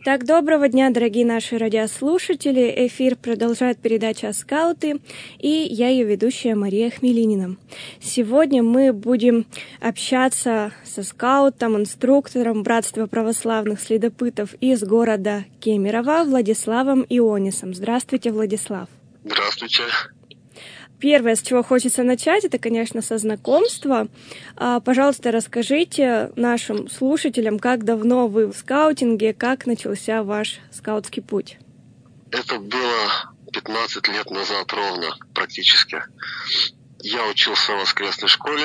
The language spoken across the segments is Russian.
Итак, доброго дня, дорогие наши радиослушатели. Эфир продолжает передача «Скауты», и я ее ведущая Мария Хмелинина. Сегодня мы будем общаться со скаутом, инструктором Братства православных следопытов из города Кемерово Владиславом Ионисом. Здравствуйте, Владислав. Здравствуйте. Первое, с чего хочется начать, это, конечно, со знакомства. Пожалуйста, расскажите нашим слушателям, как давно вы в скаутинге, как начался ваш скаутский путь. Это было 15 лет назад ровно, практически. Я учился в воскресной школе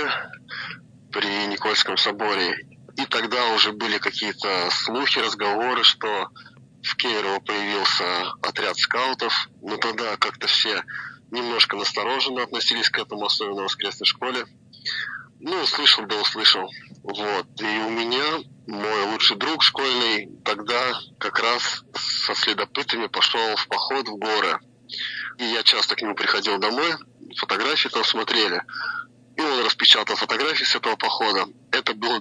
при Никольском соборе. И тогда уже были какие-то слухи, разговоры, что в Кемерово появился отряд скаутов. Но тогда как-то все немножко настороженно относились к этому, особенно в воскресной школе. Услышал, да услышал. Вот. И у меня мой лучший друг школьный тогда как раз со следопытами пошел в поход в горы. И я часто к нему приходил домой, фотографии там смотрели. И он распечатал фотографии с этого похода. Это был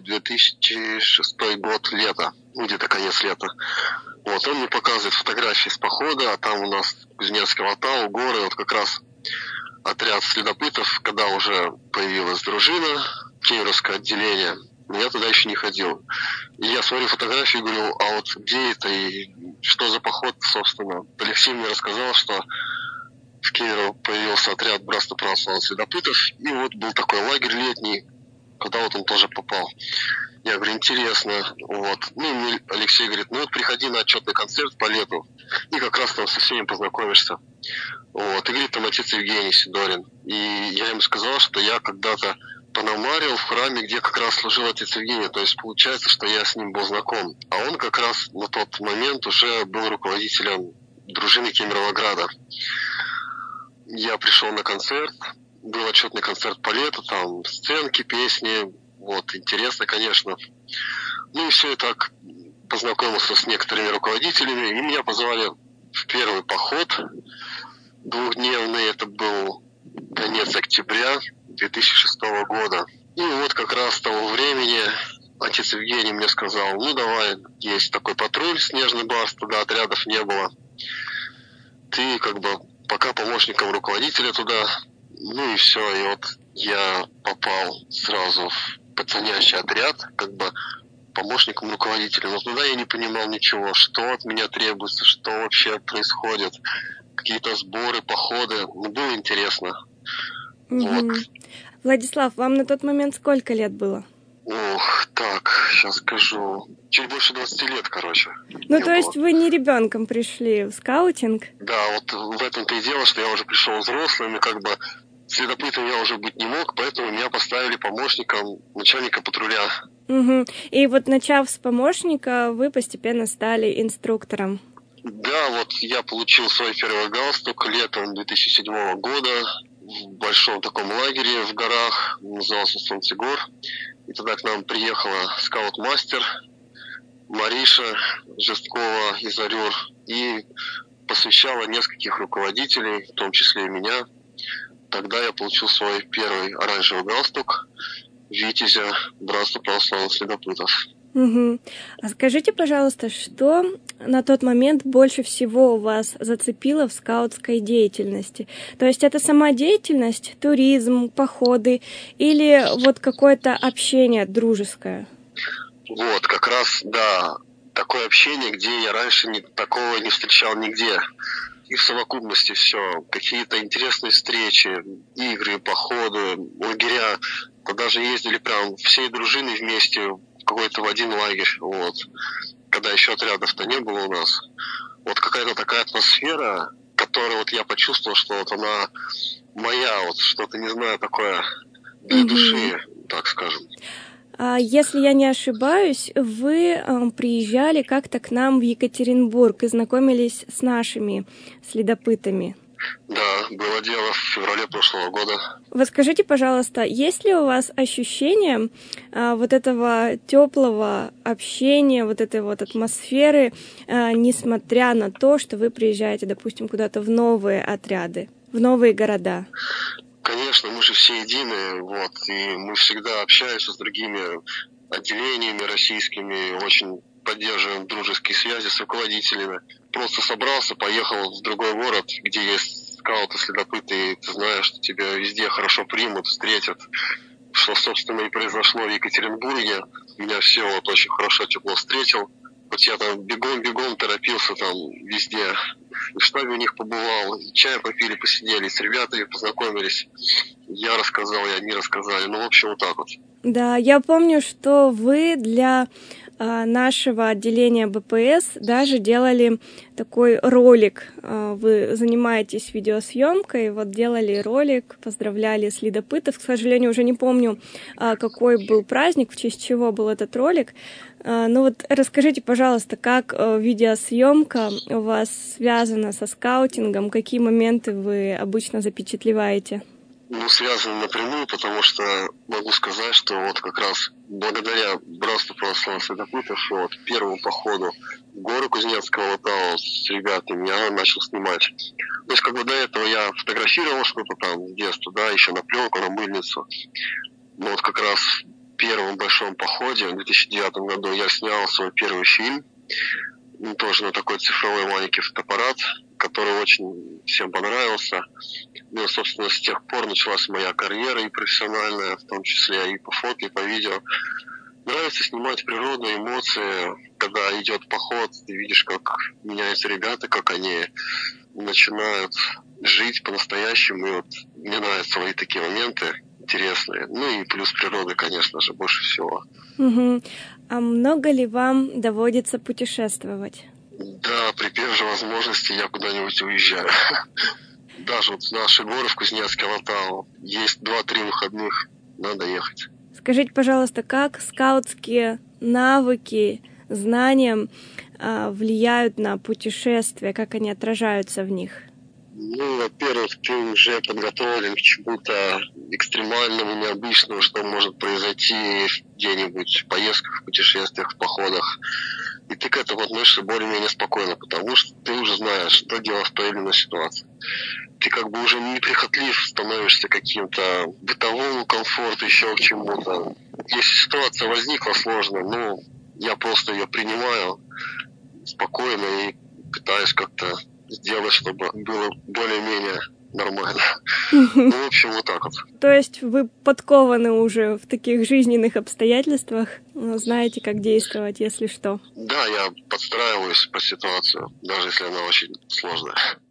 2006 год, лето, где-то конец лета. Вот, он мне показывает фотографии с похода, а там у нас Кузнецкий вокзал, горы, вот как раз отряд следопытов, когда уже появилась дружина, кемеровское отделение, я туда еще не ходил. И я смотрю фотографии и говорю, а вот где это и что за поход, собственно. Алексей мне рассказал, что в Кемерово появился отряд Братства православных следопытов, и вот был такой лагерь летний, куда вот он тоже попал. Я говорю, интересно. Вот. Мне Алексей говорит, приходи на отчетный концерт по лету, и как раз там со всеми познакомишься. Вот. И говорит, там отец Евгений Сидорин. И я ему сказал, что я когда-то пономарил в храме, где как раз служил отец Евгений. То есть получается, что я с ним был знаком. А он как раз на тот момент уже был руководителем дружины Кемеровограда. Я пришел на концерт, был отчетный концерт по лету, там сценки, песни. Вот, интересно, конечно. И все, и так познакомился с некоторыми руководителями, и меня позвали в первый поход двухдневный. Это был конец октября 2006 года. И вот как раз с того времени отец Евгений мне сказал, давай, есть такой патруль «Снежный барс», тогда отрядов не было. Ты пока помощником руководителя туда. И все, и вот я попал сразу в пацанящий отряд, помощником руководителя. Но туда я не понимал ничего, что от меня требуется, что вообще происходит, какие-то сборы, походы. Было интересно. Вот. Владислав, вам на тот момент сколько лет было? Сейчас скажу. Чуть больше 20 лет, короче. То есть вы не ребенком пришли в скаутинг? Да, вот в этом-то и дело, что я уже пришел взрослым, и следопытом я уже быть не мог, поэтому меня поставили помощником начальника патруля. И вот начав с помощника, вы постепенно стали инструктором. Да, вот я получил свой первый галстук летом 2007 года в большом таком лагере в горах, назывался Солнцегор. И тогда к нам приехала скаут-мастер Мариша Жесткова из Орюр и посвящала нескольких руководителей, в том числе и меня. Тогда я получил свой первый оранжевый галстук витязя Братства православных следопытов. А скажите, пожалуйста, что на тот момент больше всего вас зацепило в скаутской деятельности? То есть это сама деятельность, туризм, походы или вот какое-то общение дружеское? Вот, как раз, да, такое общение, где я раньше такого не встречал нигде. И в совокупности все, какие-то интересные встречи, игры, походы, лагеря. Мы даже ездили прям всей дружиной вместе какой-то в один лагерь, вот. Когда еще отрядов-то не было у нас. Вот какая-то такая атмосфера, которую вот я почувствовал, что вот она моя, вот что-то, не знаю, такое для души, так скажем. Если я не ошибаюсь, вы приезжали как-то к нам в Екатеринбург и знакомились с нашими следопытами. Да, было дело в феврале прошлого года. Вот скажите, пожалуйста, есть ли у вас ощущение вот этого теплого общения, вот этой вот атмосферы, несмотря на то, что вы приезжаете, допустим, куда-то в новые отряды, в новые города? Конечно, мы же все едины, вот, и мы всегда общаемся с другими отделениями российскими, очень поддерживаем дружеские связи с руководителями. Просто собрался, поехал в другой город, где есть скауты, следопыты, и ты знаешь, что тебя везде хорошо примут, встретят. Что, собственно, и произошло в Екатеринбурге. Меня все вот очень хорошо, тепло встретил. Хоть я там бегом торопился там везде. И в штабе у них побывал, и чай попили, посидели, с ребятами познакомились. Я рассказал, и они рассказали. Ну, в общем, вот так вот. Да, я помню, что вы для нашего отделения БПС даже делали такой ролик. Вы занимаетесь видеосъемкой, вот делали ролик, поздравляли следопытов. К сожалению, уже не помню, какой был праздник, в честь чего был этот ролик. Ну вот расскажите, пожалуйста, как видеосъемка у вас связана со скаутингом, какие моменты вы обычно запечатлеваете? Ну, связано напрямую, потому что могу сказать, что вот как раз благодаря Братству православных следопытов вот, первому походу в горы Кузнецкого Алатау с ребятами я начал снимать. То есть как бы до этого я фотографировал что-то там с детства, да, еще на пленку, на мыльницу. Но вот как раз в первом большом походе в 2009 году я снял свой первый фильм, тоже на такой цифровой маленький фотоаппарат, который очень всем понравился. Ну и, собственно, с тех пор началась моя карьера и профессиональная, в том числе и по фото, и по видео. Нравится снимать природу, эмоции. Когда идет поход, ты видишь, как меняются ребята, как они начинают жить по-настоящему. И вот мне нравятся мои такие моменты интересные. Ну и плюс природы, конечно же, больше всего. Угу. А много ли вам доводится путешествовать? Да, при первой же возможности я куда-нибудь уезжаю. Даже вот в наши горы, в Кузнецкий Алатау, есть 2-3 выходных, надо ехать. Скажите, пожалуйста, как скаутские навыки, знания влияют на путешествия, как они отражаются в них? Ну, во-первых, ты уже подготовлен к чему-то экстремальному, необычному, что может произойти где-нибудь в поездках, в путешествиях, в походах. И ты к этому относишься более-менее спокойно, потому что ты уже знаешь, что делать в той или иной ситуации. Ты как бы уже неприхотлив становишься к каким-то бытовому комфорту, еще к чему-то. Если ситуация возникла сложная, ну, я просто ее принимаю спокойно и пытаюсь как-то сделать, чтобы было более-менее нормально. Ну, в общем, вот так вот. То есть вы подкованы уже в таких жизненных обстоятельствах, знаете, как действовать, если что? Да, я подстраиваюсь по ситуации, даже если она очень сложная.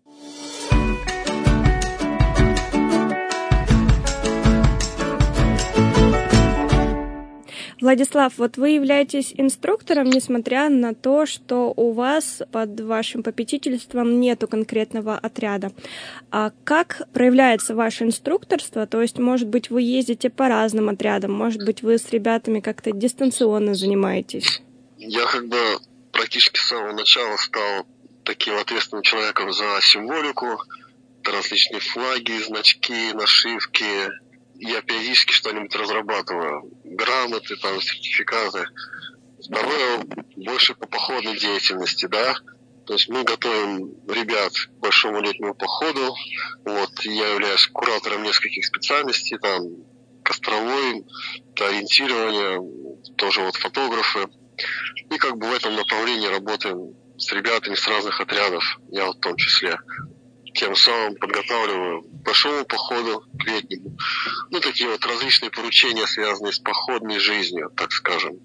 Владислав, вот вы являетесь инструктором, несмотря на то, что у вас под вашим попечительством нету конкретного отряда. А как проявляется ваше инструкторство? То есть, может быть, вы ездите по разным отрядам, может быть, вы с ребятами как-то дистанционно занимаетесь? Я как бы практически с самого начала стал таким ответственным человеком за символику, различные флаги, значки, нашивки. Я периодически что-нибудь разрабатываю. Грамоты, там, сертификаты. Второе, больше по походной деятельности, да. То есть мы готовим ребят к большому летнему походу. Вот, я являюсь куратором нескольких специальностей, там, костровой, ориентирование, тоже вот фотографы. И как бы в этом направлении работаем с ребятами с разных отрядов, я вот в том числе. Тем самым подготавливаю к большому походу, к летнему. Ну, такие вот различные поручения, связанные с походной жизнью, так скажем.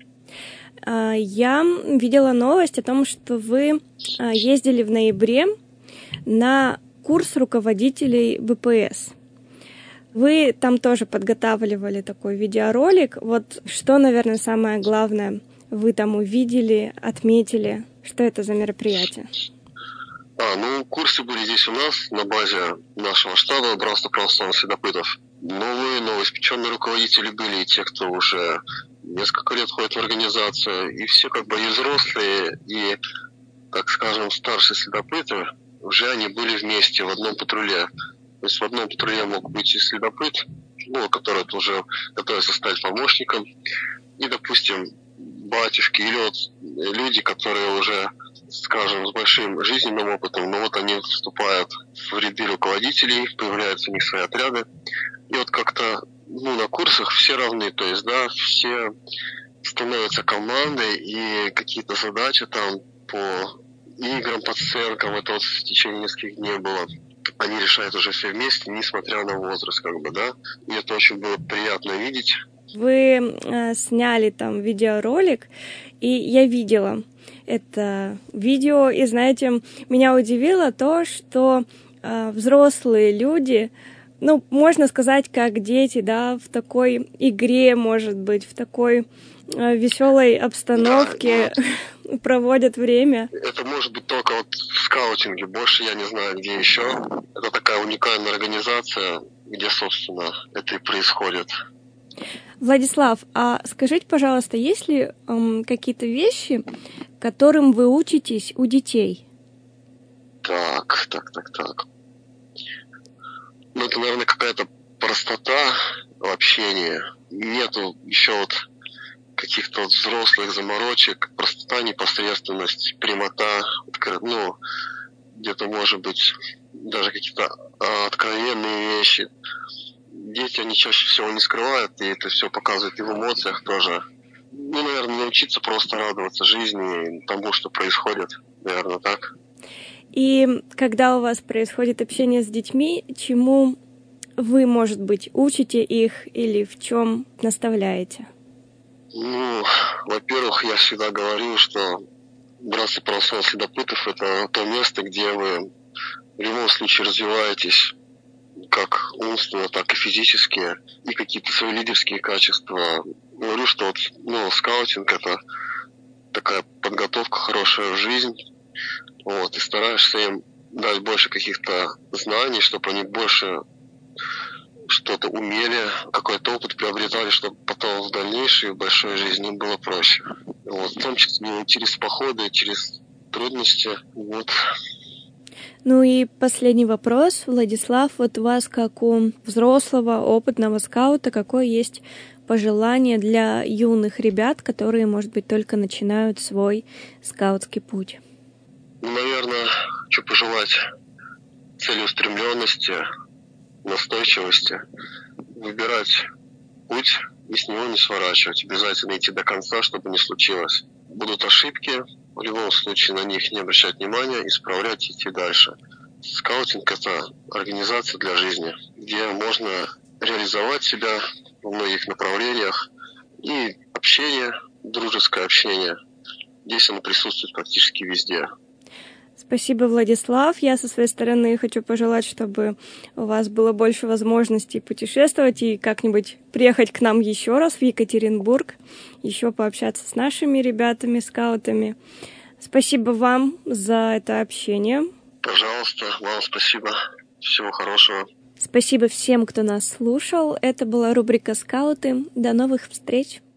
Я видела новость о том, что вы ездили в ноябре на курс руководителей БПС. Вы там тоже подготавливали такой видеоролик. Вот что, наверное, самое главное вы там увидели, отметили? Что это за мероприятие? Ну, курсы были здесь у нас, на базе нашего штаба Братства православных следопытов. Новоиспеченные руководители были, и те, кто уже несколько лет ходит в организацию, и все как бы и взрослые, и, так скажем, старшие следопыты, уже они были вместе в одном патруле. То есть в одном патруле мог быть и следопыт, который уже готовится стать помощником, и, допустим, батюшки или вот люди, которые уже, скажем, с большим жизненным опытом, но вот они вступают в ряды руководителей, появляются у них свои отряды. И вот как-то, на курсах все равны, то есть, да, все становятся командой, и какие-то задачи там по играм, по сценкам, это вот в течение нескольких дней было. Они решают уже все вместе, несмотря на возраст, да. И это очень было приятно видеть. Вы сняли там видеоролик, и я видела это видео, и, знаете, меня удивило то, что взрослые люди, можно сказать, как дети, да, в такой игре, может быть, в такой веселой обстановке проводят время. Это может быть только вот в скаутинге, больше я не знаю, где еще. Это такая уникальная организация, где, собственно, это и происходит. Владислав, а скажите, пожалуйста, есть ли какие-то вещи, которым вы учитесь у детей? Так. Это, наверное, какая-то простота в общении. Нету еще вот каких-то вот взрослых заморочек. Простота, непосредственность, прямота, где-то, может быть, даже какие-то откровенные вещи. Дети, они чаще всего не скрывают, и это все показывают и в эмоциях тоже. Наверное, научиться просто радоваться жизни и тому, что происходит. Наверное, так. И когда у вас происходит общение с детьми, чему вы, может быть, учите их или в чем наставляете? Во-первых, я всегда говорю, что Братство православных следопытов — это то место, где вы в любом случае развиваетесь как умственно, так и физически, и какие-то свои лидерские качества. Говорю, что скаутинг — это такая подготовка хорошая в жизнь, и стараешься им дать больше каких-то знаний, чтобы они больше что-то умели, какой-то опыт приобретали, чтобы потом в дальнейшей в большой жизни им было проще. В том числе через походы, через трудности. И последний вопрос, Владислав, вот у вас, как у взрослого, опытного скаута, какое есть пожелание для юных ребят, которые, может быть, только начинают свой скаутский путь? Наверное, хочу пожелать целеустремленности, настойчивости, выбирать путь и с него не сворачивать, обязательно идти до конца, чтобы не случилось. Будут ошибки, в любом случае на них не обращать внимания, исправлять и идти дальше. Скаутинг — это организация для жизни, где можно реализовать себя во многих направлениях, и общение, дружеское общение, здесь оно присутствует практически везде. Спасибо, Владислав. Я со своей стороны хочу пожелать, чтобы у вас было больше возможностей путешествовать и как-нибудь приехать к нам еще раз в Екатеринбург, еще пообщаться с нашими ребятами, скаутами. Спасибо вам за это общение. Пожалуйста, вам спасибо. Всего хорошего. Спасибо всем, кто нас слушал. Это была рубрика «Скауты». До новых встреч!